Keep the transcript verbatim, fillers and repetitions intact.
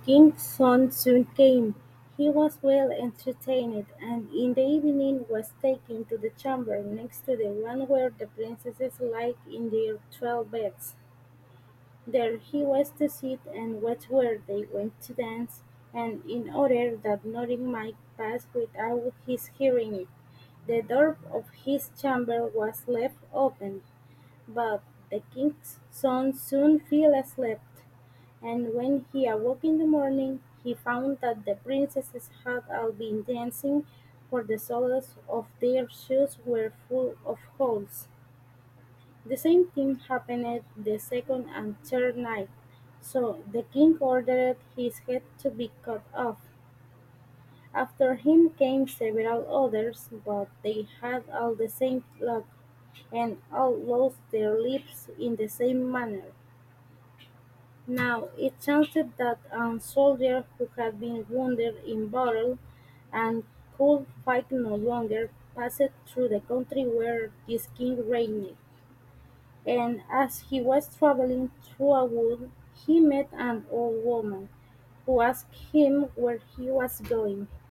king's son soon came. He was well entertained, and in the evening was taken to the chamber next to the one where the princesses lay in their twelve beds. There he was to sit and watch where they went to dance, and in order that nothing might pass without his hearing it, the door of his chamber was left open. But the king's son soon fell asleep, and when he awoke in the morning, he found that the princesses had all been dancing, for the soles of their shoes were full of holes. The same thing happened the second and third night, so the king ordered his head to be cut off. After him came several others, but they had all the same luck, and all lost their lives in the same manner. Now it chanced that a soldier who had been wounded in battle, and could fight no longer, passed through the country where this king reigned. And as he was travelling through a wood, he met an old woman, who asked him where he was going.